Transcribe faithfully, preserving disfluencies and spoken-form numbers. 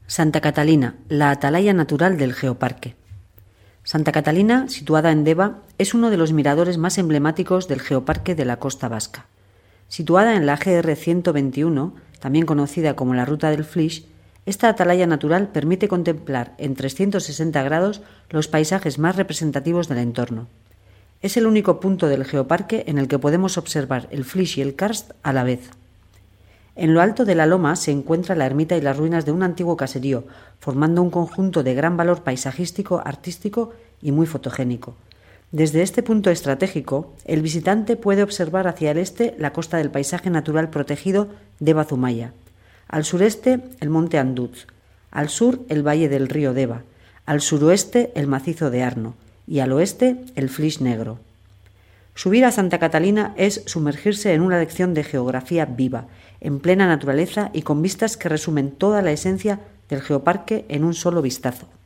Santa Catalina, la atalaya natural del Geoparque. Santa Catalina, situada en Deva, es uno de los miradores más emblemáticos del Geoparque de la Costa Vasca. Situada en la G R ciento veintiuno, también conocida como la Ruta del Flix, esta atalaya natural permite contemplar en trescientos sesenta grados los paisajes más representativos del entorno. Es el único punto del Geoparque en el que podemos observar el Flix y el Karst a la vez. En lo alto de la loma se encuentra la ermita y las ruinas de un antiguo caserío, formando un conjunto de gran valor paisajístico, artístico y muy fotogénico. Desde este punto estratégico, el visitante puede observar hacia el este la costa del paisaje natural protegido Deva Zumaya, al sureste el monte Anduz, al sur el valle del río Deva, al suroeste el macizo de Arno y al oeste el Flix negro. Subir a Santa Catalina es sumergirse en una lección de geografía viva, en plena naturaleza y con vistas que resumen toda la esencia del Geoparque en un solo vistazo.